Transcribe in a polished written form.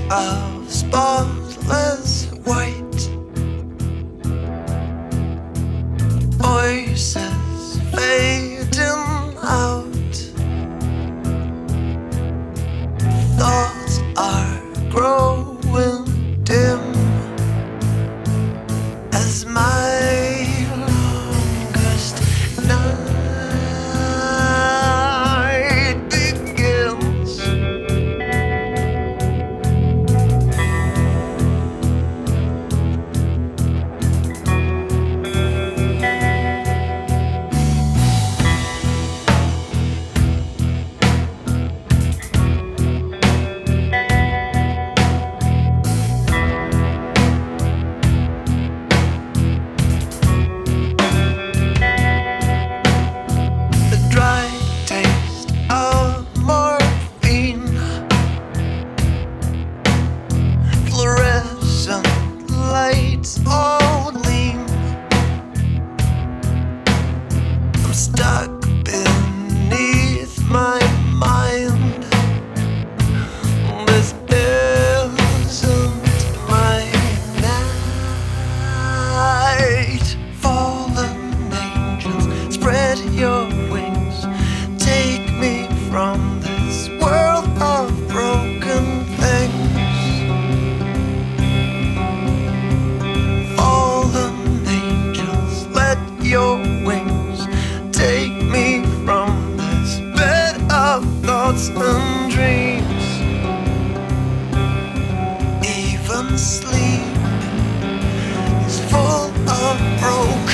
of spotless white. Voices fading out. Thoughts are growing dim as my longest night begins. The dry taste of morphine, fluorescent lights all gleam. I'm stuck beneath my mind. This isn't my night. Fallen angels, spread your wings. Take me from this world of broken things. Fallen angels, let your wings take me from this bed of thoughts and dreams. Even sleep is full of broken